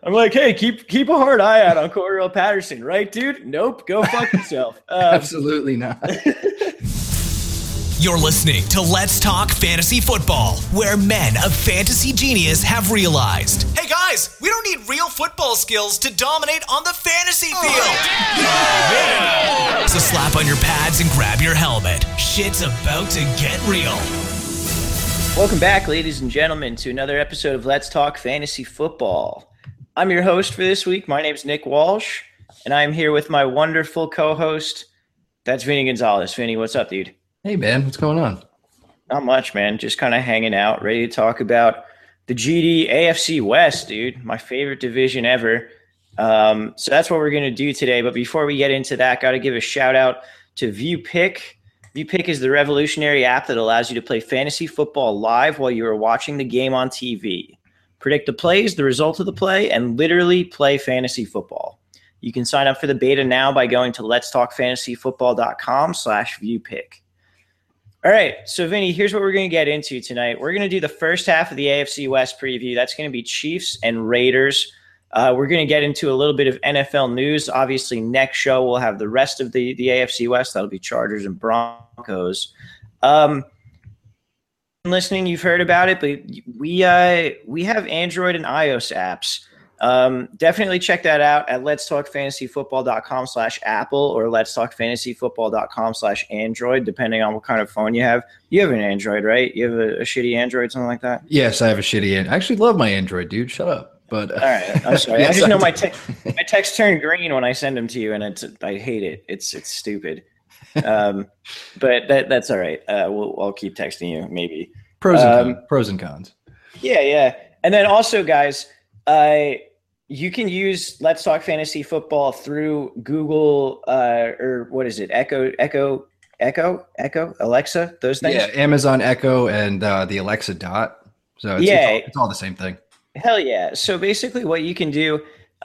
I'm like, hey, keep a hard eye out on Cordell Patterson, right, dude? Nope, go fuck yourself. Absolutely not. You're listening to Let's Talk Fantasy Football, where men of fantasy genius have realized, hey guys, we don't need real football skills to dominate on the fantasy field. So slap on your pads and grab your helmet. Shit's about to get real. Welcome back, ladies and gentlemen, to another episode of Let's Talk Fantasy Football. I'm your host for this week. My name's Nick Walsh, and I'm here with my wonderful co-host. That's Vinny Gonzalez. Vinny, what's up, dude? Hey, man, what's going on? Not much, man. Just kind of hanging out, ready to talk about the GD AFC West, dude. My favorite division ever. So that's what we're going to do today. But before we get into that, got to give a shout out to ViewPick. ViewPick is the revolutionary app that allows you to play fantasy football live while you are watching the game on TV. Predict the plays, the result of the play, and literally play fantasy football. You can sign up for the beta now by going to letstalkfantasyfootball.com/viewpick. All right, so Vinny, here's what we're going to get into tonight. We're going to do the first half of the AFC West preview. That's going to be Chiefs and Raiders. We're going to get into a little bit of NFL news. Obviously, next show we'll have the rest of the AFC West. That'll be Chargers and Broncos. Listening, you've heard about it, but we have Android and iOS apps. Definitely check that out at letstalkfantasyfootball.com/Apple or letstalkfantasyfootball.com/Android, depending on what kind of phone you have. You have an Android, right? You have a shitty Android, something like that? Yes, I have a shitty Android. I actually love my Android, dude. Shut up. But all right, I'm sorry. Yes, I just know my text turn green when I send them to you, and I hate it. It's stupid. But that's all right. I'll keep texting you, maybe. Pros and cons. Yeah. And then also, guys, you can use Let's Talk Fantasy Football through Google or what is it? Echo, Alexa, those things. Yeah, Amazon Echo and the Alexa Dot. So it's all the same thing. Hell yeah! So basically, what you can do,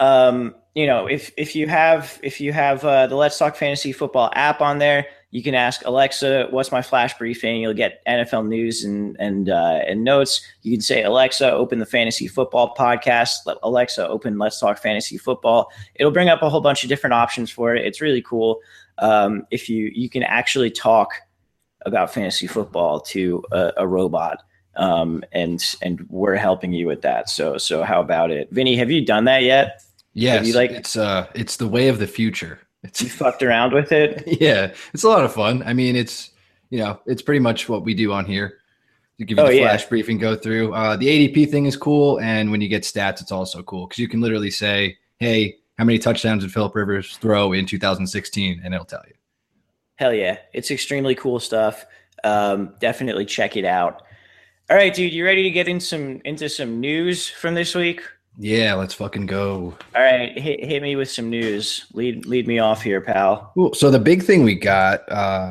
if you have the Let's Talk Fantasy Football app on there, you can ask Alexa, "What's my flash briefing?" You'll get NFL news and notes. You can say, "Alexa, open the Fantasy Football podcast." Alexa, open Let's Talk Fantasy Football. It'll bring up a whole bunch of different options for it. It's really cool. If you can actually talk about fantasy football to a robot. And we're helping you with that. So how about it? Vinny, have you done that yet? Yes. It's the way of the future. You fucked around with it? Yeah. It's a lot of fun. I mean, it's pretty much what we do on here. To give you the flash briefing, go through. The ADP thing is cool. And when you get stats, it's also cool because you can literally say, hey, how many touchdowns did Phillip Rivers throw in 2016? And it'll tell you. Hell yeah. It's extremely cool stuff. Definitely check it out. All right, dude, you ready to get into some news from this week? Yeah, let's fucking go. All right, hit me with some news. Lead me off here, pal. Cool. So the big thing we got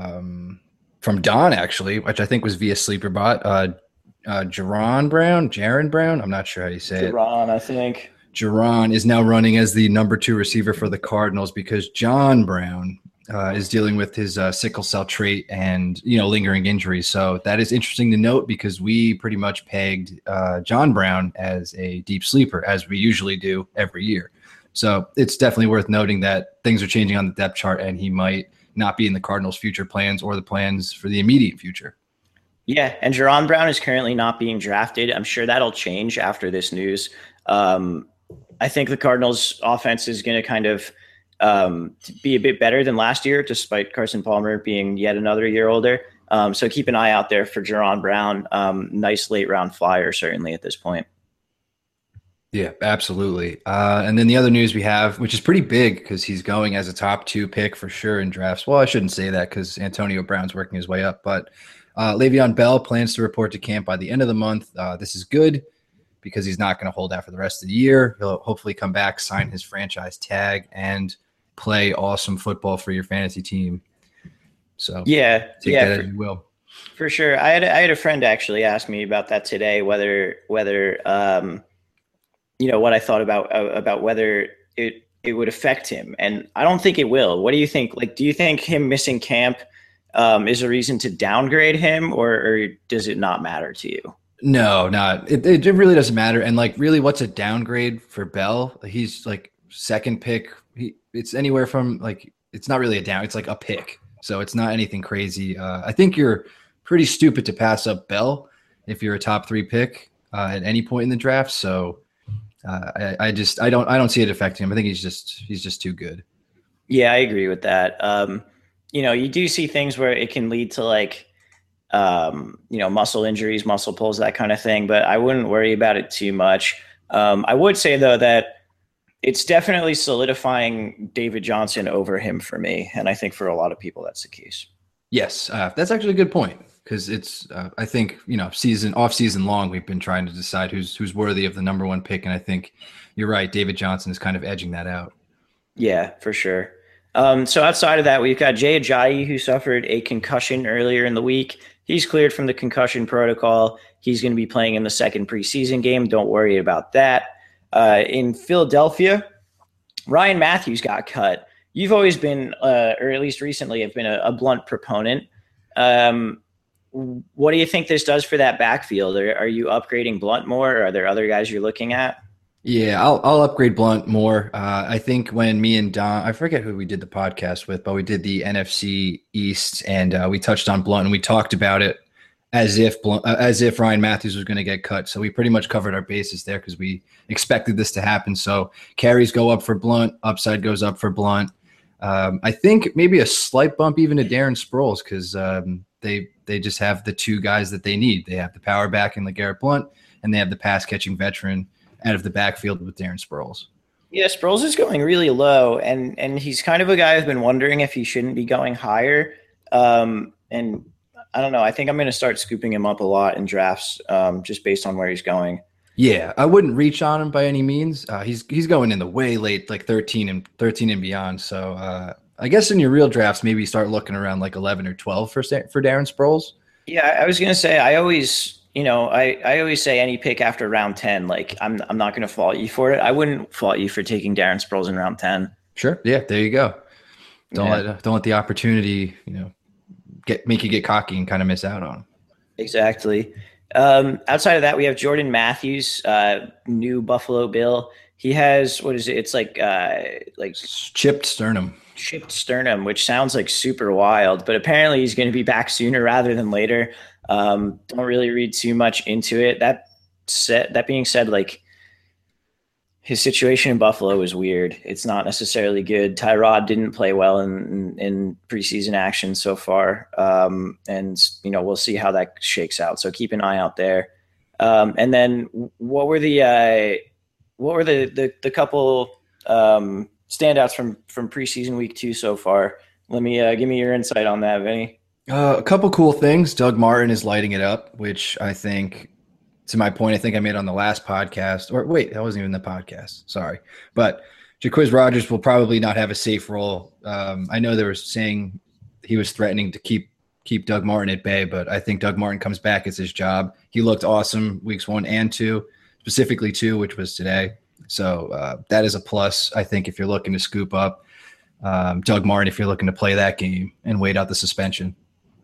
from Don, actually, which I think was via SleeperBot, Jaron Brown. I'm not sure how you say it. Jaron, I think. Jaron is now running as the number 2 receiver for the Cardinals because John Brown is dealing with his sickle cell trait and lingering injuries. So that is interesting to note because we pretty much pegged John Brown as a deep sleeper, as we usually do every year. So it's definitely worth noting that things are changing on the depth chart, and he might not be in the Cardinals' future plans or the plans for the immediate future. Yeah, and Jaron Brown is currently not being drafted. I'm sure that'll change after this news. I think the Cardinals' offense is going to kind of to be a bit better than last year, despite Carson Palmer being yet another year older. So keep an eye out there for Jaron Brown. Nice late round flyer, certainly at this point. Yeah, absolutely. And then the other news we have, which is pretty big because he's going as a top 2 pick for sure in drafts. Well, I shouldn't say that because Antonio Brown's working his way up, but Le'Veon Bell plans to report to camp by the end of the month. This is good because he's not going to hold out for the rest of the year. He'll hopefully come back, sign his franchise tag, and play awesome football for your fantasy team. So take that as you will. For sure. I had a friend actually ask me about that today, whether what I thought about whether it would affect him. And I don't think it will. What do you think? Like, do you think him missing camp is a reason to downgrade him, or does it not matter to you? No, not it really doesn't matter. And like, really, what's a downgrade for Bell? He's like second pick. It's anywhere from like, it's not really a down. It's like a pick. So it's not anything crazy. I think you're pretty stupid to pass up Bell if you're a top 3 pick at any point in the draft. So I don't see it affecting him. I think he's just too good. Yeah, I agree with that. You do see things where it can lead to like, muscle injuries, muscle pulls, that kind of thing, but I wouldn't worry about it too much. I would say though that it's definitely solidifying David Johnson over him for me. And I think for a lot of people, that's the case. Yes. That's actually a good point. Cause it's, I think, off season long, we've been trying to decide who's worthy of the number 1 pick. And I think you're right. David Johnson is kind of edging that out. Yeah, for sure. So outside of that, we've got Jay Ajayi, who suffered a concussion earlier in the week. He's cleared from the concussion protocol. He's going to be playing in the second preseason game. Don't worry about that. In Philadelphia, Ryan Matthews got cut. You've always been, or at least recently, have been a Blount proponent. What do you think this does for that backfield? Are you upgrading Blount more, or are there other guys you're looking at? Yeah, I'll upgrade Blount more. I think when me and Don, I forget who we did the podcast with, but we did the NFC East, and we touched on Blount, and we talked about it as if Ryan Matthews was going to get cut. So we pretty much covered our bases there because we expected this to happen. So carries go up for Blount, upside goes up for Blount. I think maybe a slight bump even to Darren Sproles because they just have the 2 guys that they need. They have the power back in LeGarrette Blount, and they have the pass catching veteran out of the backfield with Darren Sproles. Yeah, Sproles is going really low, and he's kind of a guy I've been wondering if he shouldn't be going higher. And I don't know. I think I'm going to start scooping him up a lot in drafts just based on where he's going. Yeah, I wouldn't reach on him by any means. He's going in the way late, like 13 and beyond. So I guess in your real drafts, maybe start looking around like 11 or 12 for Darren Sproles. Yeah, I was going to say I always say any pick after round 10. Like I'm not going to fault you for it. I wouldn't fault you for taking Darren Sproles in round 10. Sure. Yeah, there you go. Don't let the opportunity, make you get cocky and kind of miss out on. Exactly. Outside of that, we have Jordan Matthews, new Buffalo Bill. He has, what is it? It's like chipped sternum. Chipped sternum, which sounds like super wild, but apparently he's going to be back sooner rather than later. Don't really read too much into it. That being said, like his situation in Buffalo is weird. It's not necessarily good. Tyrod didn't play well in preseason action so far. And we'll see how that shakes out. So keep an eye out there. And then what were the couple standouts from preseason week 2 so far? Let me give me your insight on that, Vinny. A couple cool things. Doug Martin is lighting it up, which I think, to my point, I think I made on the last podcast. Or wait, that wasn't even the podcast. Sorry. But Jacquizz Rodgers will probably not have a safe role. I know they were saying he was threatening to keep Doug Martin at bay, but I think Doug Martin comes back. It's his job. He looked awesome weeks 1 and 2, specifically 2, which was today. So that is a plus, I think, if you're looking to scoop up Doug Martin, if you're looking to play that game and wait out the suspension.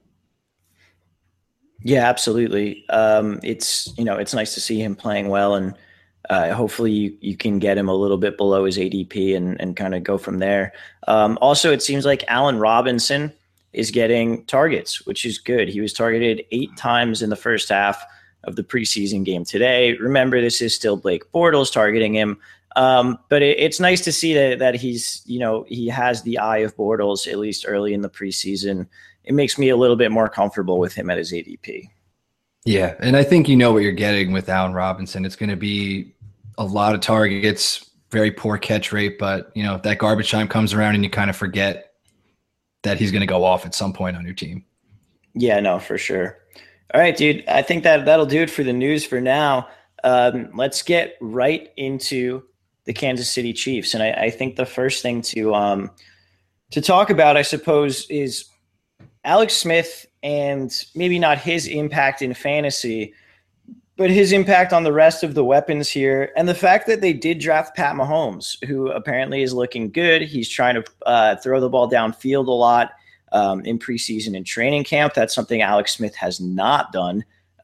Yeah, absolutely. It's nice to see him playing well, and hopefully you can get him a little bit below his ADP and kind of go from there. Also, it seems like Allen Robinson is getting targets, which is good. He was targeted 8 times in the first half of the preseason game today. Remember, this is still Blake Bortles targeting him. But it's nice to see that he's, he has the eye of Bortles, at least early in the preseason. It makes me a little bit more comfortable with him at his ADP. Yeah, and I think you know what you're getting with Allen Robinson. It's going to be a lot of targets, very poor catch rate, but, that garbage time comes around and you kind of forget that he's going to go off at some point on your team. Yeah, no, for sure. All right, dude, I think that'll do it for the news for now. Let's get right into the Kansas City Chiefs. And I think the first thing to talk about, I suppose, is Alex Smith and maybe not his impact in fantasy, but his impact on the rest of the weapons here. And the fact that they did draft Pat Mahomes, who apparently is looking good. He's trying to throw the ball downfield a lot in preseason and training camp. That's something Alex Smith has not done.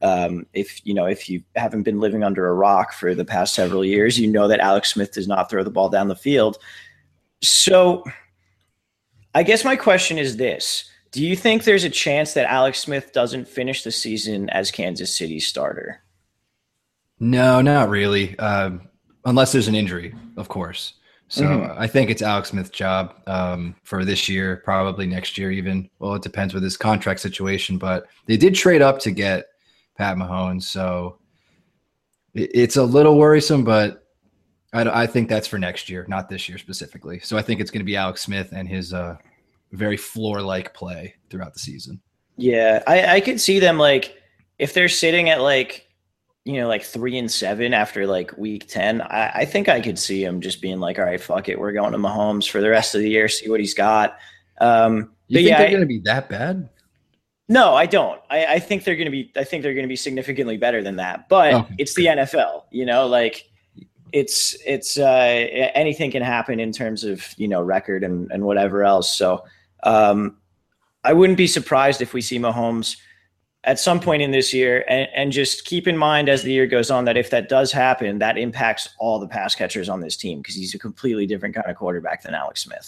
If you haven't been living under a rock for the past several years, you know that Alex Smith does not throw the ball down the field. So I guess my question is this. Do you think there's a chance that Alex Smith doesn't finish the season as Kansas City's starter? No, not really. Unless there's an injury, of course. So I think it's Alex Smith's job for this year, probably next year even. Well, it depends with his contract situation, but they did trade up to get Pat Mahomes. So it's a little worrisome, but I think that's for next year, not this year specifically. So I think it's going to be Alex Smith and his very floor-like play throughout the season. Yeah, I could see them, like, if they're sitting at like 3-7 after like week 10, I think I could see him just being like, all right, fuck it. We're going to Mahomes for the rest of the year, see what he's got. You think they're going to be that bad? No, I don't. I think they're going to be significantly better than that, but It's the NFL, like it's anything can happen in terms of, record and whatever else. So I wouldn't be surprised if we see Mahomes at some point in this year, and just keep in mind as the year goes on that if that does happen, that impacts all the pass catchers on this team because he's a completely different kind of quarterback than Alex Smith.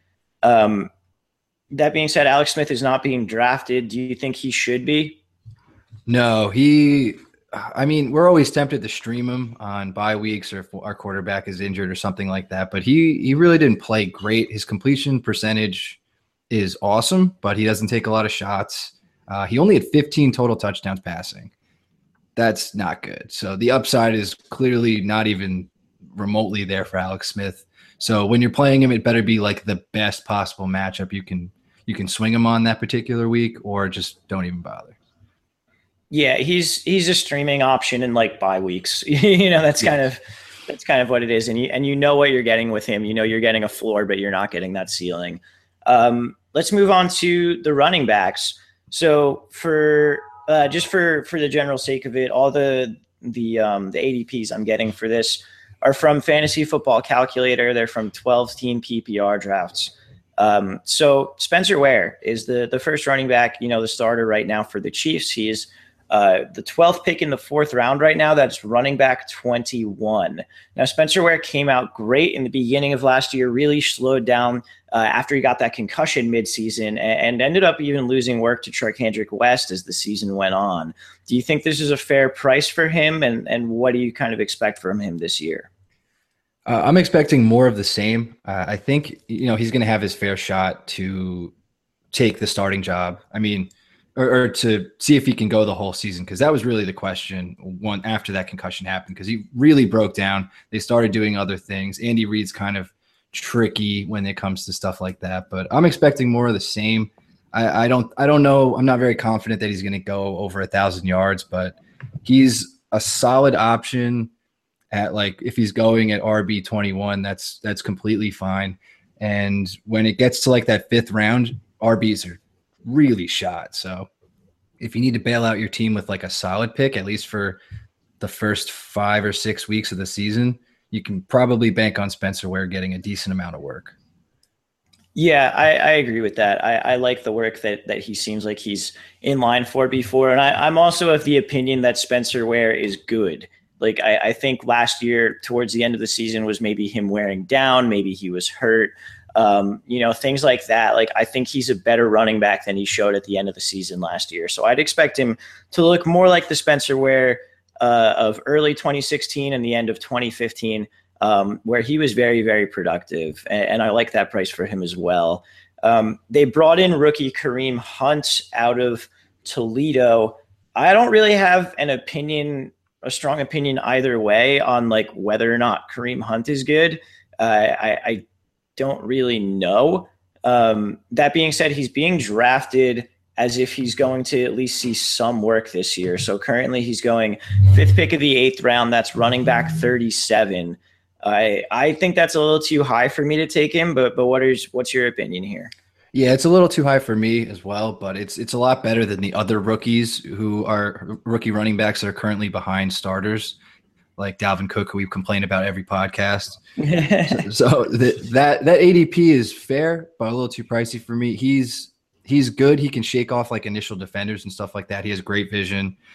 That being said, Alex Smith is not being drafted. Do you think he should be? No, we're always tempted to stream him on bye weeks or if our quarterback is injured or something like that, but he really didn't play great. His completion percentage is awesome, but he doesn't take a lot of shots. He only had 15 total touchdowns passing. That's not good. So the upside is clearly not even remotely there for Alex Smith. So when you're playing him, it better be like the best possible matchup you can swing him on that particular week, or just don't even bother. Yeah, he's a streaming option in like bye weeks. That's kind of what it is. And you know what you're getting with him. You're getting a floor, but you're not getting that ceiling. Let's move on to the running backs. So for the general sake of it, all the ADPs I'm getting for this are from Fantasy Football Calculator. They're from 12-team PPR drafts. So Spencer Ware is the first running back, the starter right now for the Chiefs. He is the 12th pick in the 4th round right now. That's running back 21. Now, Spencer Ware came out great in the beginning of last year, really slowed down after he got that concussion midseason and ended up even losing work to Charcandrick West as the season went on. Do you think this is a fair price for him? And what do you kind of expect from him this year? I'm expecting more of the same. I think, he's going to have his fair shot to take the starting job. Or to see if he can go the whole season, because that was really the question after that concussion happened, because he really broke down. They started doing other things. Andy Reid's kind of tricky when it comes to stuff like that, but I'm expecting more of the same. I don't know. I'm not very confident that he's going to go over 1,000 yards, but he's a solid option at, like, if he's going at RB 21, that's completely fine. And when it gets to like that 5th round, RBs are really shot. So if you need to bail out your team with like a solid pick, at least for the first 5 or 6 weeks of the season, you can probably bank on Spencer Ware getting a decent amount of work. Yeah, I agree with that. I like the work that he seems like he's in line for before. And I'm also of the opinion that Spencer Ware is good. Like, I think last year towards the end of the season was maybe him wearing down, maybe he was hurt. Things like that. Like, I think he's a better running back than he showed at the end of the season last year. So I'd expect him to look more like the Spencer Ware of early 2016 and the end of 2015, where he was very, very productive. And I like that price for him as well. They brought in rookie Kareem Hunt out of Toledo. I don't really have a strong opinion either way on like whether or not Kareem Hunt is good. I don't really know. That being said, he's being drafted as if he's going to at least see some work this year. So currently he's going 5th pick of the 8th round. That's running back 37. I think that's a little too high for me to take him, but what's your opinion here? Yeah, it's a little too high for me as well, but it's a lot better than the other rookies who are rookie running backs that are currently behind starters, like Dalvin Cook, who we complain about every podcast. so that ADP is fair, but a little too pricey for me. He's good. He can shake off like initial defenders and stuff like that. He has great vision.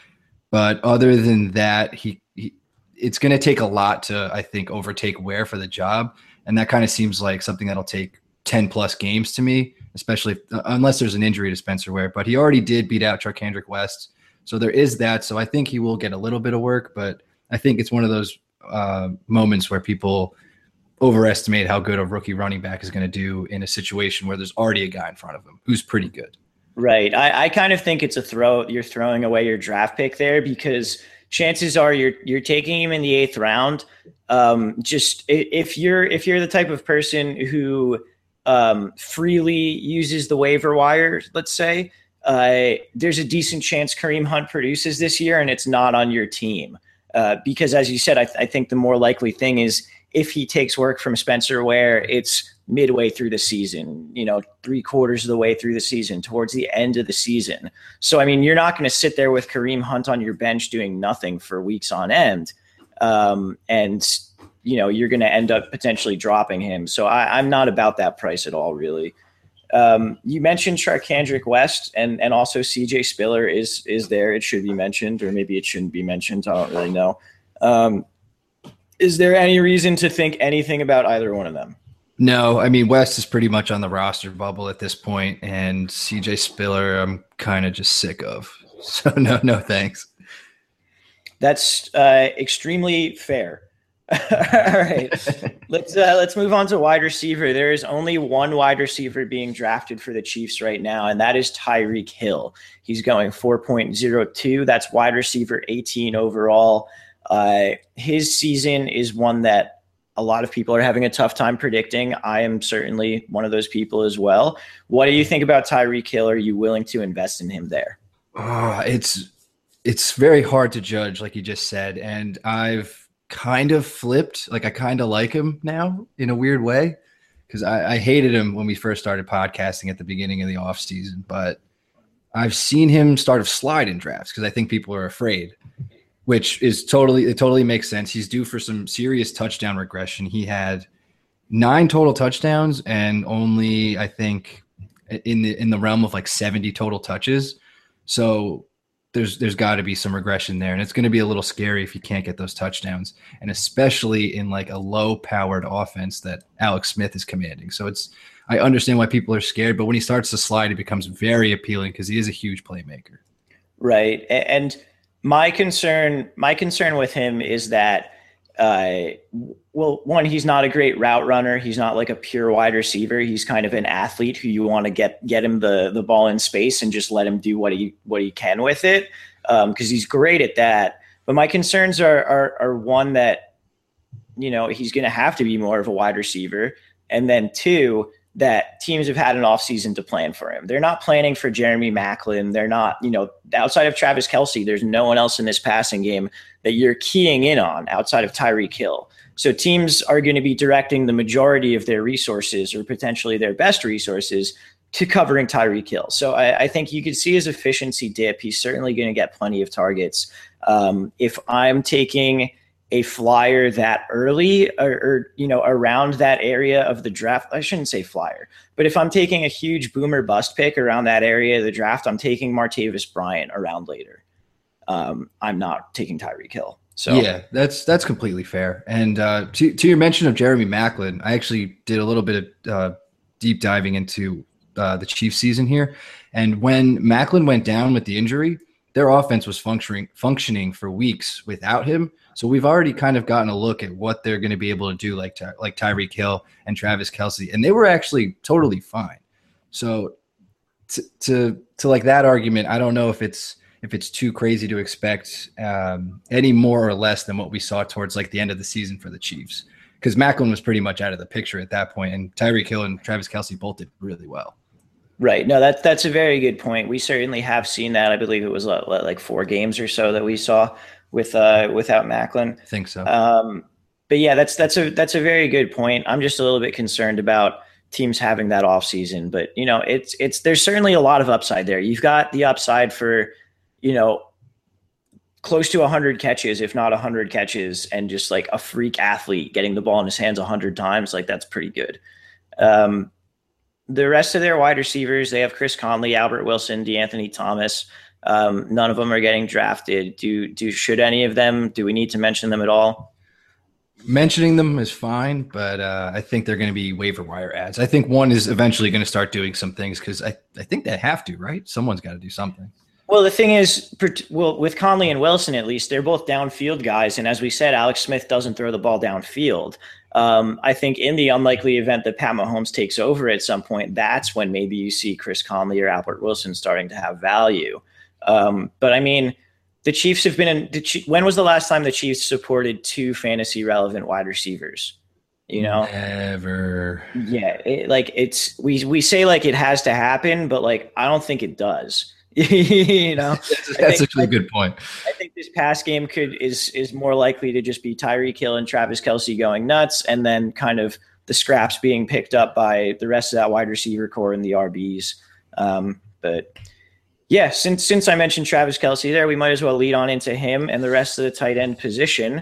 But other than that, it's going to take a lot to, I think, overtake Ware for the job. And that kind of seems like something that'll take 10 plus games to me, especially unless there's an injury to Spencer Ware. But he already did beat out Charkandrick West. So there is that. So I think he will get a little bit of work, but I think it's one of those moments where people overestimate how good a rookie running back is going to do in a situation where there's already a guy in front of him who's pretty good. Right. I kind of think it's you're throwing away your draft pick there, because chances are you're taking him in the 8th round. Just if you're the type of person who freely uses the waiver wire, let's say, there's a decent chance Kareem Hunt produces this year and it's not on your team. Because as you said, I think the more likely thing is if he takes work from Spencer Ware, it's midway through the season, 3/4 of the way through the season, towards the end of the season. So, I mean, you're not going to sit there with Kareem Hunt on your bench doing nothing for weeks on end. And, you're going to end up potentially dropping him. So I'm not about that price at all, really. You mentioned Charkandrick West and also CJ Spiller is there. It should be mentioned, or maybe it shouldn't be mentioned. I don't really know. Is there any reason to think anything about either one of them? No, I mean, West is pretty much on the roster bubble at this point, and CJ Spiller I'm kind of just sick of. So no thanks. That's extremely fair. All right, let's move on to wide receiver. There is only one wide receiver being drafted for the Chiefs right now, and that is Tyreek Hill. He's going 4.02. That's wide receiver 18 overall. His season is one that a lot of people are having a tough time predicting. I am certainly one of those people as well. What do you think about Tyreek Hill? Are you willing to invest in him there? It's very hard to judge, like you just said. And I've kind of flipped. Like, I kind of like him now in a weird way, because I hated him when we first started podcasting at the beginning of the offseason. But I've seen him start to slide in drafts because I think people are afraid, which is totally makes sense. He's due for some serious touchdown regression. He had 9 total touchdowns and only, I think, in the realm of like 70 total touches. So there's got to be some regression there, and it's going to be a little scary if you can't get those touchdowns, and especially in like a low-powered offense that Alex Smith is commanding. So I understand why people are scared, but when he starts to slide, it becomes very appealing because he is a huge playmaker. Right, and my concern with him is that, one, he's not a great route runner. He's not like a pure wide receiver. He's kind of an athlete who you want to get him the ball in space and just let him do what he can with it, because he's great at that. But my concerns are one, that he's going to have to be more of a wide receiver, and then 2, that teams have had an offseason to plan for him. They're not planning for Jeremy Maclin. They're not, outside of Travis Kelce, there's no one else in this passing game that you're keying in on outside of Tyreek Hill. So teams are going to be directing the majority of their resources, or potentially their best resources, to covering Tyreek Hill. So I think you could see his efficiency dip. He's certainly going to get plenty of targets. If I'm taking a flyer that early, or around that area of the draft, I shouldn't say flyer, but if I'm taking a huge boomer bust pick around that area of the draft, I'm taking Martavis Bryant around later. I'm not taking Tyreek Hill. So yeah, that's completely fair. And to your mention of Jeremy Maclin, I actually did a little bit of deep diving into the Chiefs season here. And when Maclin went down with the injury, their offense was functioning for weeks without him. So we've already kind of gotten a look at what they're going to be able to do, like Tyreek Hill and Travis Kelce, and they were actually totally fine. So to like that argument, I don't know if it's too crazy to expect any more or less than what we saw towards like the end of the season for the Chiefs, because Maclin was pretty much out of the picture at that point, and Tyreek Hill and Travis Kelce both did really well. Right. No, that's a very good point. We certainly have seen that. I believe it was like 4 games or so that we saw without Maclin. I think so. But yeah, that's a very good point. I'm just a little bit concerned about teams having that off season, but there's certainly a lot of upside there. You've got the upside for, close to 100 catches, if not 100 catches, and just like a freak athlete getting the ball in his hands 100 times. Like, that's pretty good. The rest of their wide receivers, they have Chris Conley, Albert Wilson, DeAnthony Thomas. None of them are getting drafted. Should any of them? Do we need to mention them at all? Mentioning them is fine, but I think they're going to be waiver wire ads. I think one is eventually going to start doing some things because I think they have to, right? Someone's got to do something. Well, the thing is, with Conley and Wilson, at least, they're both downfield guys. And as we said, Alex Smith doesn't throw the ball downfield. I think in the unlikely event that Pat Mahomes takes over at some point, that's when maybe you see Chris Conley or Albert Wilson starting to have value. But I mean, the Chiefs have been when was the last time the Chiefs supported 2 fantasy relevant wide receivers? Never. Yeah. We say like it has to happen, but like, I don't think it does. That's actually a good point. I think this pass game is more likely to just be Tyreek Hill and Travis Kelce going nuts, and then kind of the scraps being picked up by the rest of that wide receiver core and the RBs. But yeah, since I mentioned Travis Kelce there, we might as well lead on into him and the rest of the tight end position.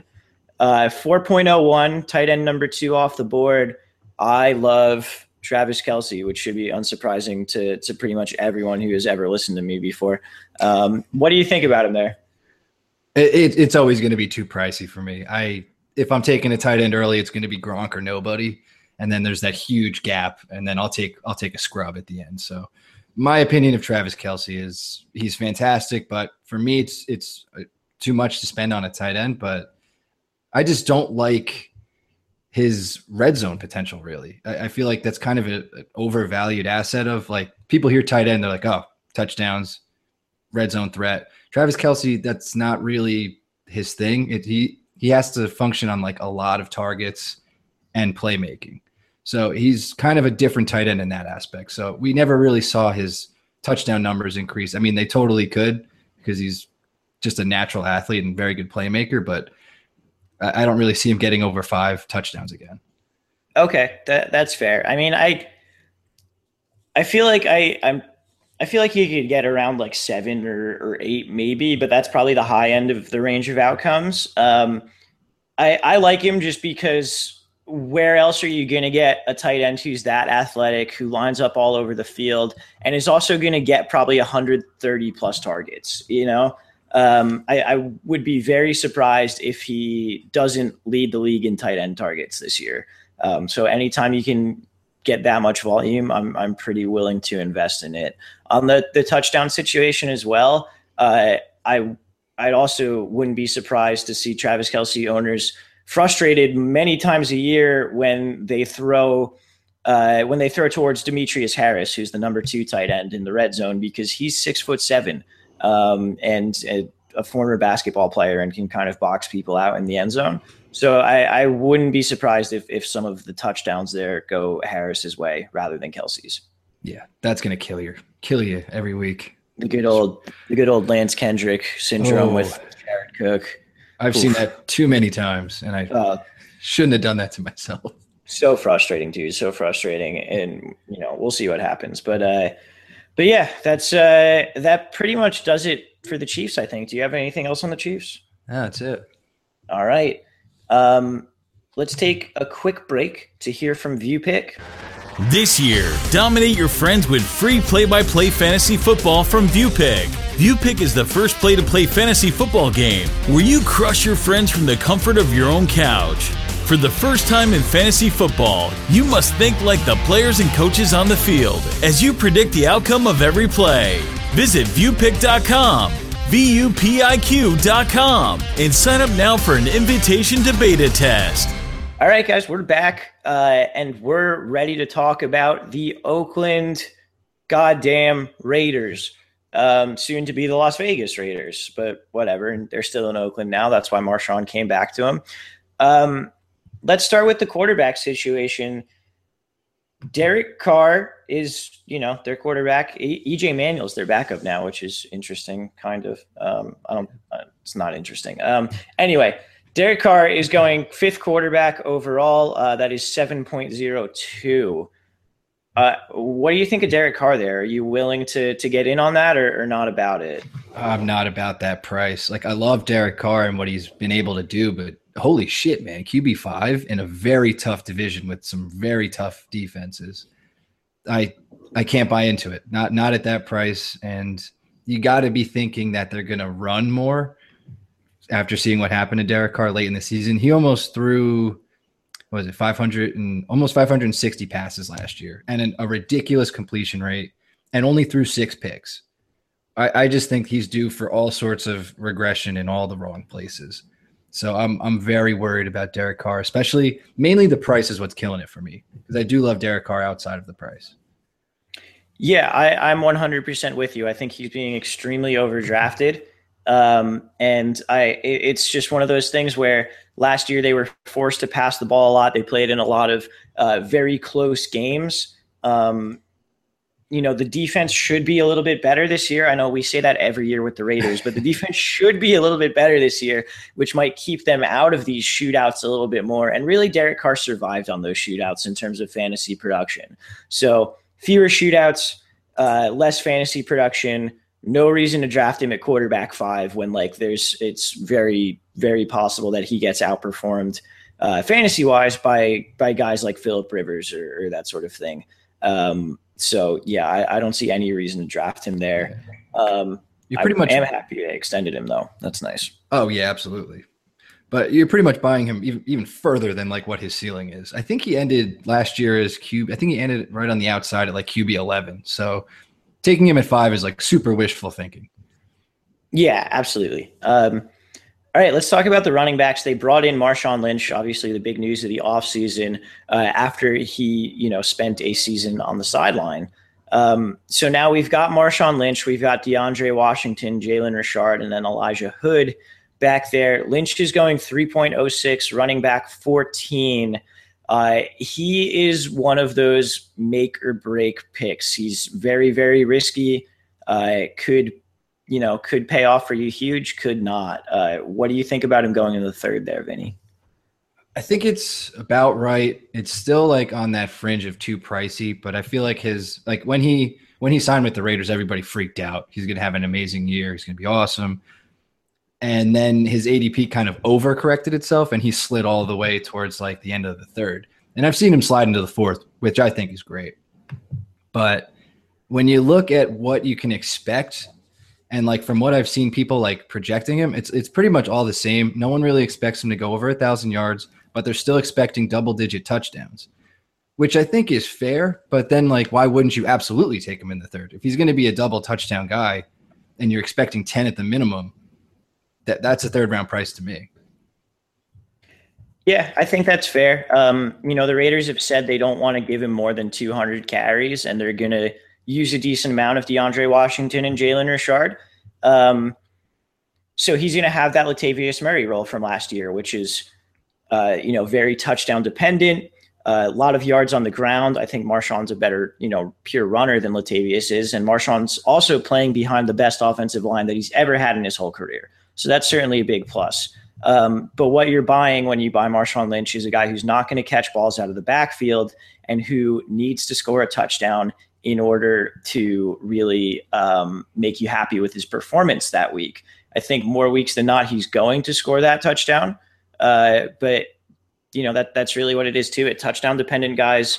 4.01, tight end number 2 off the board. I love Travis Kelce, which should be unsurprising to pretty much everyone who has ever listened to me before. What do you think about him there? It's always going to be too pricey for me. If I'm taking a tight end early, it's going to be Gronk or nobody, and then there's that huge gap, and then I'll take a scrub at the end. So my opinion of Travis Kelce is he's fantastic, but for me, it's too much to spend on a tight end. But I just don't like his red zone potential, really. I feel like that's kind of an overvalued asset of like people hear tight end, they're like, oh, touchdowns, red zone threat. Travis Kelce, that's not really his thing. He has to function on like a lot of targets and playmaking. So he's kind of a different tight end in that aspect. So we never really saw his touchdown numbers increase. I mean, they totally could because he's just a natural athlete and very good playmaker, but I don't really see him getting over 5 touchdowns again. Okay, that's fair. I mean, I feel like I feel like he could get around like 7 or 8 maybe, but that's probably the high end of the range of outcomes. I like him just because where else are you going to get a tight end who's that athletic, who lines up all over the field, and is also going to get probably 130 plus targets, I would be very surprised if he doesn't lead the league in tight end targets this year. So anytime you can get that much volume, I'm pretty willing to invest in it. On the touchdown situation as well, I'd also wouldn't be surprised to see Travis Kelce owners frustrated many times a year when they throw towards Demetrius Harris, who's the number 2 tight end in the red zone, because he's 6'7". And a former basketball player and can kind of box people out in the end zone. So I wouldn't be surprised if some of the touchdowns there go Harris's way rather than Kelce's. Yeah, that's going to kill you every week. The good old Lance Kendrick syndrome with Jared Cook. I've seen that too many times, and I shouldn't have done that to myself. So frustrating, dude. So frustrating. And, we'll see what happens. But yeah, that pretty much does it for the Chiefs, I think. Do you have anything else on the Chiefs? That's it. All right. Let's take a quick break to hear from ViewPick. This year, dominate your friends with free play-by-play fantasy football from ViewPick. ViewPick is the first play-to-play fantasy football game where you crush your friends from the comfort of your own couch. For the first time in fantasy football, you must think like the players and coaches on the field as you predict the outcome of every play. Visit viewpick.com, VUPIQ.com, and sign up now for an invitation to beta test. All right, guys, we're back, and we're ready to talk about the Oakland goddamn Raiders, soon to be the Las Vegas Raiders, but whatever. And they're still in Oakland now. That's why Marshawn came back to him. Let's start with the quarterback situation. Derek Carr is, their quarterback. EJ Manuel's their backup now, which is interesting, kind of. It's not interesting. Anyway, Derek Carr is going 5th quarterback overall. That is 7.02. What do you think of Derek Carr there? Are you willing to get in on that or not about it? I'm not about that price. Like, I love Derek Carr and what he's been able to do, but holy shit, man, QB5 in a very tough division with some very tough defenses. I can't buy into it. Not at that price. And you got to be thinking that they're going to run more after seeing what happened to Derek Carr late in the season. He almost threw, 500 and almost 560 passes last year and a ridiculous completion rate and only threw 6 picks. I just think he's due for all sorts of regression in all the wrong places. So I'm very worried about Derek Carr, especially mainly the price is what's killing it for me because I do love Derek Carr outside of the price. Yeah, I'm 100% with you. I think he's being extremely overdrafted. And it's just one of those things where last year they were forced to pass the ball a lot. They played in a lot of very close games. The defense should be a little bit better this year. I know we say that every year with the Raiders, but the defense should be a little bit better this year, which might keep them out of these shootouts a little bit more. And really, Derek Carr survived on those shootouts in terms of fantasy production. So fewer shootouts, less fantasy production. No reason to draft him at quarterback 5 when it's very, very possible that he gets outperformed fantasy wise by guys like Phillip Rivers or that sort of thing. So yeah, I don't see any reason to draft him there. I'm happy they extended him though. That's nice. Oh yeah, absolutely. But you're pretty much buying him even further than what his ceiling is. I think he ended last year as QB. I think he ended right on the outside at QB 11. So taking him at 5 is super wishful thinking. Yeah, absolutely. All right, let's talk about the running backs. They brought in Marshawn Lynch, obviously the big news of the offseason, after he, spent a season on the sideline. So now we've got Marshawn Lynch, we've got DeAndre Washington, Jalen Richard, and then Elijah Hood back there. Lynch is going 3.06, running back 14. He is one of those make or break picks. He's very, very risky. Could pay off for you huge, could not. What do you think about him going in the 3rd there, Vinny? I think it's about right. It's still on that fringe of too pricey, but I feel like his when he signed with the Raiders, everybody freaked out. He's going to have an amazing year. He's going to be awesome. And then his ADP kind of overcorrected itself, and he slid all the way towards the end of the 3rd. And I've seen him slide into the 4th, which I think is great. But when you look at what you can expect, and from what I've seen people projecting him, it's pretty much all the same. No one really expects him to go over 1,000 yards, but they're still expecting double-digit touchdowns, which I think is fair. But then why wouldn't you absolutely take him in the 3rd? If he's going to be a double touchdown guy and you're expecting 10 at the minimum, that's a 3rd-round price to me. Yeah, I think that's fair. The Raiders have said they don't want to give him more than 200 carries, and they're going to use a decent amount of DeAndre Washington and Jalen Richard. So he's going to have that Latavius Murray role from last year, which is, very touchdown dependent, a lot of yards on the ground. I think Marshawn's a better, pure runner than Latavius is. And Marshawn's also playing behind the best offensive line that he's ever had in his whole career. So that's certainly a big plus. But what you're buying when you buy Marshawn Lynch is a guy who's not going to catch balls out of the backfield and who needs to score a touchdown in order to really make you happy with his performance that week. I think more weeks than not, he's going to score that touchdown. But that's really what it is too. Touchdown dependent guys,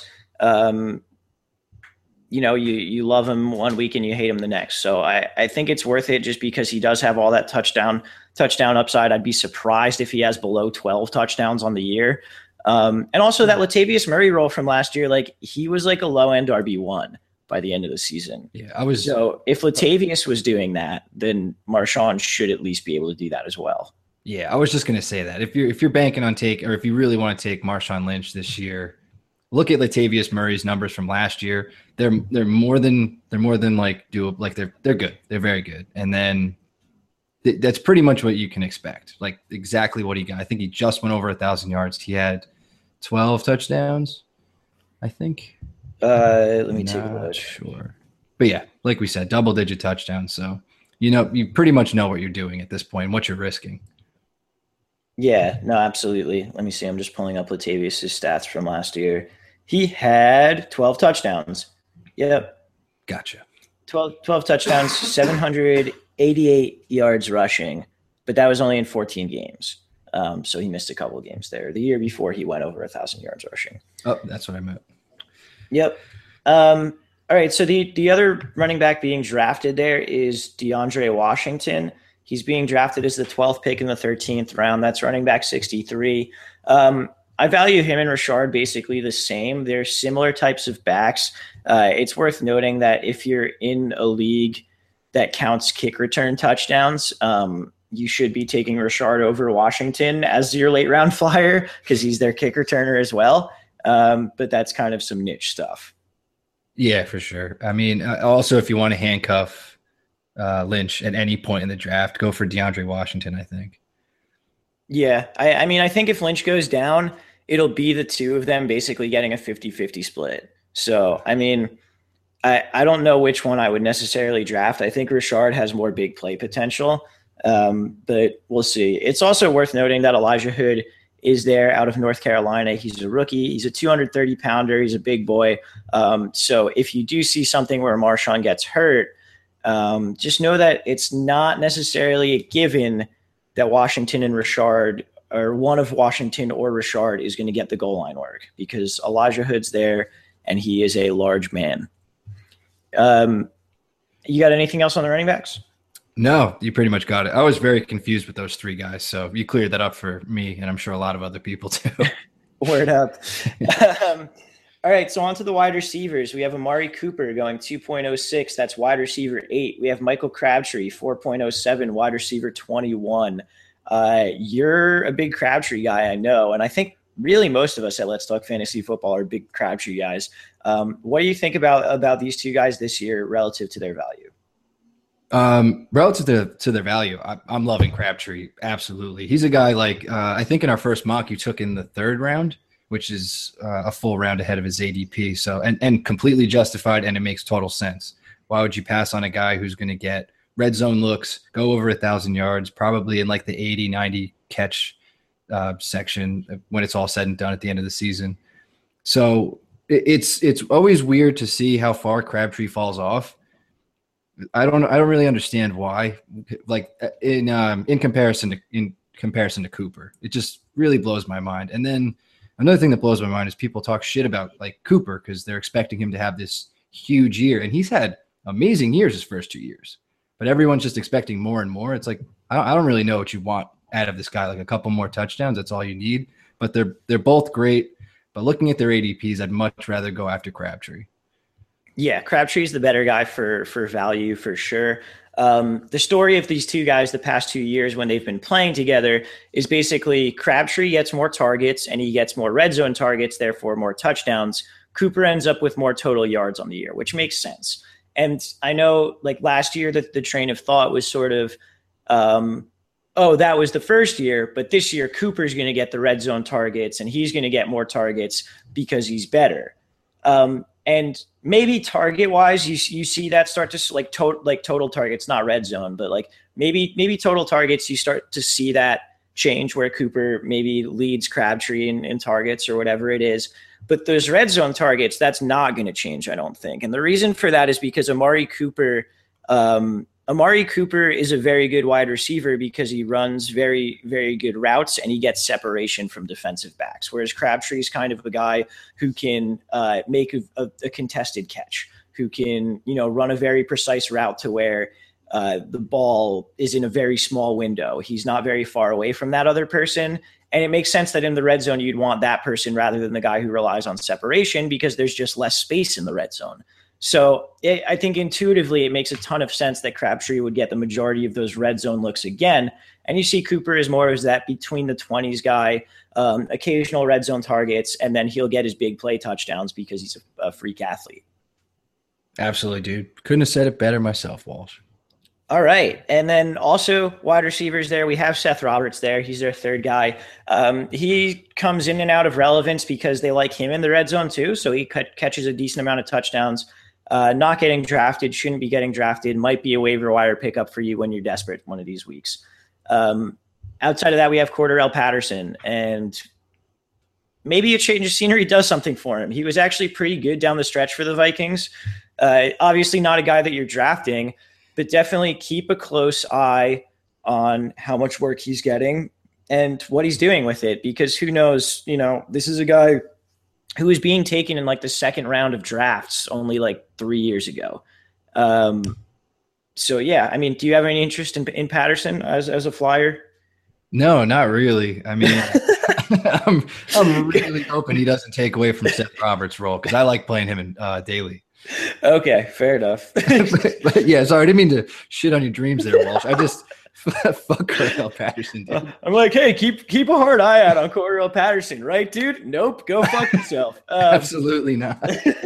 you love him one week and you hate him the next. So I think it's worth it just because he does have all that touchdown upside. I'd be surprised if he has below 12 touchdowns on the year. And also that Latavius Murray role from last year, he was a low end RB1 by the end of the season. Yeah, So if Latavius was doing that, then Marshawn should at least be able to do that as well. Yeah, I was just going to say that if you're banking on if you really want to take Marshawn Lynch this year, look at Latavius Murray's numbers from last year. They're more than doable. They're good. They're very good. And then that's pretty much what you can expect. Exactly what he got. I think he just went over 1,000 yards. He had 12 touchdowns, I think. Let me take a look. Sure. But yeah, like we said, double-digit touchdowns. So, you pretty much know what you're doing at this point, what you're risking. Yeah, no, absolutely. Let me see. I'm just pulling up Latavius' stats from last year. He had 12 touchdowns. Yep. Gotcha. 12 touchdowns, 788 yards rushing, but that was only in 14 games. So he missed a couple of games there. The year before, he went over 1,000 yards rushing. Oh, that's what I meant. Yep. All right, so the other running back being drafted there is DeAndre Washington. He's being drafted as the 12th pick in the 13th round. That's running back 63. I value him and Rashard basically the same. They're similar types of backs. It's worth noting that if you're in a league that counts kick return touchdowns, you should be taking Rashard over Washington as your late round flyer because he's their kick returner as well. But that's kind of some niche stuff. Yeah, for sure. I mean, also, if you want to handcuff Lynch at any point in the draft, go for DeAndre Washington, I think. Yeah, I mean, I think if Lynch goes down, it'll be the two of them basically getting a 50-50 split. So, I mean, I don't know which one I would necessarily draft. I think Rashard has more big play potential, but we'll see. It's also worth noting that Elijah Hood is there out of North Carolina. He's a rookie. He's a 230-pounder. He's a big boy. So if you do see something where Marshawn gets hurt, just know that it's not necessarily a given that Washington and Rashard, or one of Washington or Rashard, is going to get the goal line work because Elijah Hood's there and he is a large man. You got anything else on the running backs? No, you pretty much got it. I was very confused with those three guys, so you cleared that up for me, and I'm sure a lot of other people too. Word up. All right, so on to the wide receivers. We have Amari Cooper going 2.06. That's wide receiver 8. We have Michael Crabtree, 4.07, wide receiver 21. You're a big Crabtree guy, I know, and I think really most of us at Let's Talk Fantasy Football are big Crabtree guys. What do you think about these two guys this year relative to their value? Relative to their value, I'm loving Crabtree. Absolutely. He's a guy like, I think in our first mock you took in the 3rd round, which is a full round ahead of his ADP. So, and completely justified. And it makes total sense. Why would you pass on a guy who's going to get red zone looks, go over 1,000 yards, probably in like the 80, 90 catch section when it's all said and done at the end of the season. So it's always weird to see how far Crabtree falls off. I don't really understand why. Like in comparison to Cooper, it just really blows my mind. And then another thing that blows my mind is people talk shit about like Cooper because they're expecting him to have this huge year, and he's had amazing years his first 2 years. But everyone's just expecting more and more. It's like I don't really know what you want out of this guy. Like a couple more touchdowns, that's all you need. But they're both great. But looking at their ADPs, I'd much rather go after Crabtree. Yeah, Crabtree's the better guy for value for sure. The story of these two guys the past 2 years when they've been playing together is basically Crabtree gets more targets and he gets more red zone targets, therefore more touchdowns. Cooper ends up with more total yards on the year, which makes sense. And I know like last year that the train of thought was sort of, that was the first year, but this year Cooper's going to get the red zone targets and he's going to get more targets because he's better. And maybe target wise, you see that start to like total targets, not red zone, but like maybe total targets, you start to see that change where Cooper maybe leads Crabtree in targets or whatever it is. But those red zone targets, that's not going to change, I don't think. And the reason for that is because Amari Cooper is a very good wide receiver because he runs very, very good routes and he gets separation from defensive backs. Whereas Crabtree is kind of a guy who can make a contested catch, who can, run a very precise route to where the ball is in a very small window. He's not very far away from that other person. And it makes sense that in the red zone, you'd want that person rather than the guy who relies on separation because there's just less space in the red zone. So I think intuitively it makes a ton of sense that Crabtree would get the majority of those red zone looks again. And you see Cooper is more as that between the 20s guy, occasional red zone targets, and then he'll get his big play touchdowns because he's a freak athlete. Absolutely, dude. Couldn't have said it better myself, Walsh. All right. And then also wide receivers there. We have Seth Roberts there. He's their 3rd guy. He comes in and out of relevance because they like him in the red zone too. So he catches a decent amount of touchdowns. Not getting drafted, shouldn't be getting drafted, might be a waiver wire pickup for you when you're desperate one of these weeks. Outside of that, we have Cordarrelle Patterson, and maybe a change of scenery does something for him. He was actually pretty good down the stretch for the Vikings. Obviously not a guy that you're drafting, but definitely keep a close eye on how much work he's getting and what he's doing with it, because who knows, this is a guy who was being taken in like the second round of drafts only like 3 years ago. So yeah, I mean, do you have any interest in Patterson as a Flyer? No, not really. I mean, I'm really hoping he doesn't take away from Seth Roberts' role because I like playing him in daily. Okay, fair enough. but yeah, sorry, I didn't mean to shit on your dreams there, Walsh. I just fuck Cordarrelle Patterson, dude. I'm like, hey, keep a hard eye out on Cordarrelle Patterson, right, dude? Nope, go fuck yourself. Absolutely not.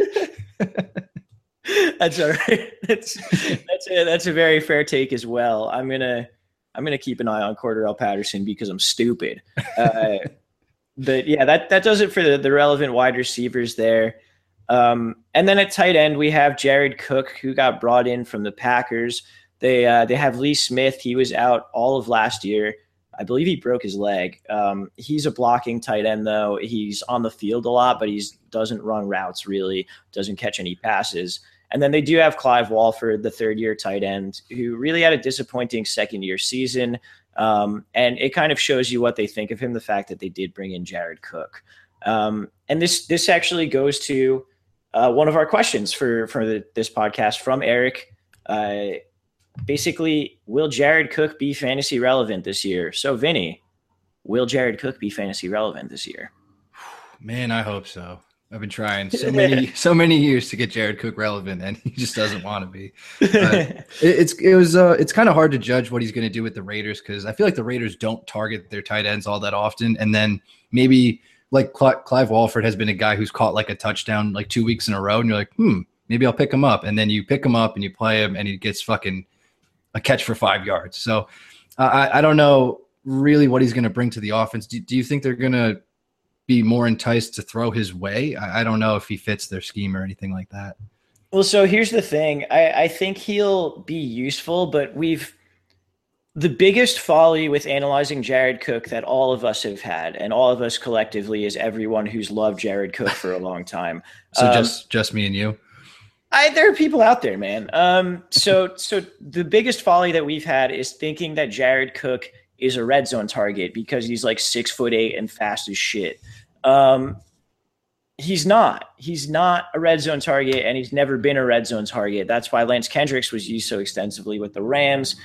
That's all right. That's a very fair take as well. I'm gonna keep an eye on Cordarrelle Patterson because I'm stupid. But yeah, that does it for the relevant wide receivers there. And then at tight end, we have Jared Cook, who got brought in from the Packers. They have Lee Smith. He was out all of last year. I believe he broke his leg. He's a blocking tight end, though. He's on the field a lot, but he doesn't run routes really, doesn't catch any passes. And then they do have Clive Walford, the third-year tight end, who really had a disappointing second-year season. And it kind of shows you what they think of him, the fact that they did bring in Jared Cook. And this actually goes to one of our questions for this podcast from Eric. Basically, will Jared Cook be fantasy relevant this year? So, Vinny, will Jared Cook be fantasy relevant this year? Man, I hope so. I've been trying so many years to get Jared Cook relevant, and he just doesn't want to be. It's kind of hard to judge what he's going to do with the Raiders because I feel like the Raiders don't target their tight ends all that often, and then maybe like Clive Walford has been a guy who's caught like a touchdown like 2 weeks in a row, and you're like, maybe I'll pick him up, and then you pick him up and you play him, and he gets fucking a catch for 5 yards. So I don't know really what he's going to bring to the offense. Do you think they're going to be more enticed to throw his way? I don't know if he fits their scheme or anything like that. Well, so here's the thing. I think he'll be useful, but the biggest folly with analyzing Jared Cook that all of us have had, and all of us collectively is everyone who's loved Jared Cook for a long time. So just me and you? There are people out there, man. So the biggest folly that we've had is thinking that Jared Cook is a red zone target because he's like 6'8" and fast as shit. He's not. He's not a red zone target, and he's never been a red zone target. That's why Lance Kendricks was used so extensively with the Rams.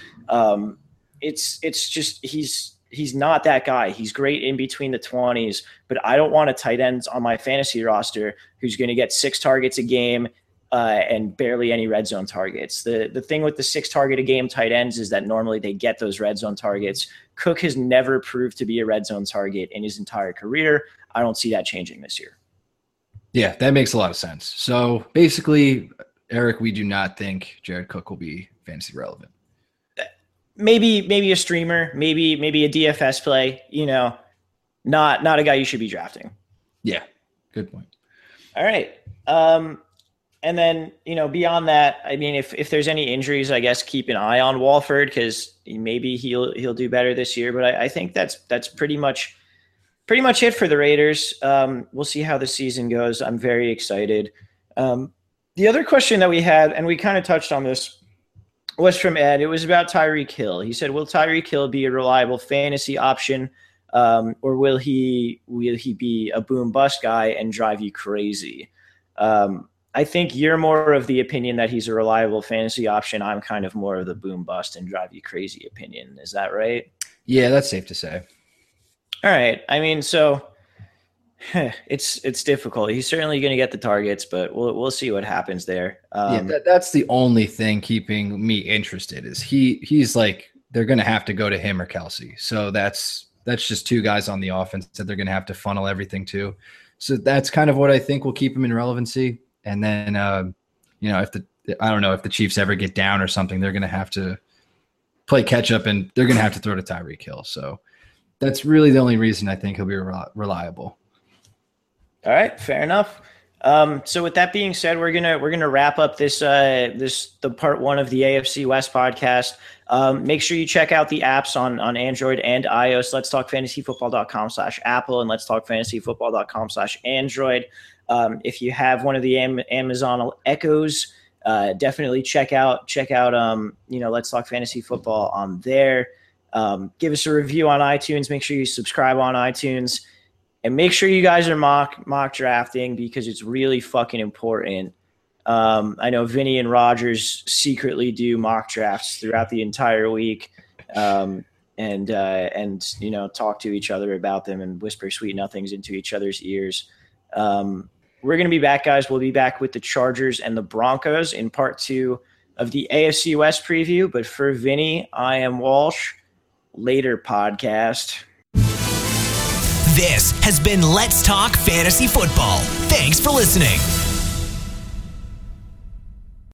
It's just he's not that guy. He's great in between the 20s, but I don't want a tight end on my fantasy roster who's going to get 6 targets a game and barely any red zone targets. The thing with the 6 target a game tight ends is that normally they get those red zone targets. Cook has never proved to be a red zone target in his entire career. I don't see that changing this year. Yeah, that makes a lot of sense. So basically, Eric, we do not think Jared Cook will be fantasy relevant. Maybe a streamer, maybe a DFS play, not a guy you should be drafting. Yeah, good point. All right. And then, beyond that, I mean, if there's any injuries, I guess keep an eye on Walford because maybe he'll do better this year. But I think that's pretty much it for the Raiders. We'll see how the season goes. I'm very excited. The other question that we had, and we kind of touched on this, was from Ed. It was about Tyreek Hill. He said, will Tyreek Hill be a reliable fantasy option, or will he be a boom bust guy and drive you crazy? I think you're more of the opinion that he's a reliable fantasy option. I'm kind of more of the boom bust and drive you crazy opinion. Is that right? Yeah, that's safe to say. All right. I mean, so it's difficult. He's certainly going to get the targets, but we'll see what happens there. That's the only thing keeping me interested is he's like they're going to have to go to him or Kelsey. So that's just 2 guys on the offense that they're going to have to funnel everything to. So that's kind of what I think will keep him in relevancy. And then, if the Chiefs ever get down or something, they're going to have to play catch up and they're going to have to throw to Tyreek Hill. So that's really the only reason I think he'll be reliable. All right, fair enough. So with that being said, we're gonna wrap up the part 1 of the AFC West podcast. Make sure you check out the apps on Android and iOS. Let's Talk FantasyFootball.com/Apple and Let's Talk FantasyFootball.com/Android. If you have one of the Amazon Echoes, definitely check out Let's Talk Fantasy Football on there. Give us a review on iTunes. Make sure you subscribe on iTunes. And make sure you guys are mock drafting because it's really fucking important. I know Vinny and Rogers secretly do mock drafts throughout the entire week, and talk to each other about them and whisper sweet nothings into each other's ears. We're going to be back, guys. We'll be back with the Chargers and the Broncos in part 2 of the AFC West preview. But for Vinny, I am Walsh. Later, podcast. This has been Let's Talk Fantasy Football. Thanks for listening.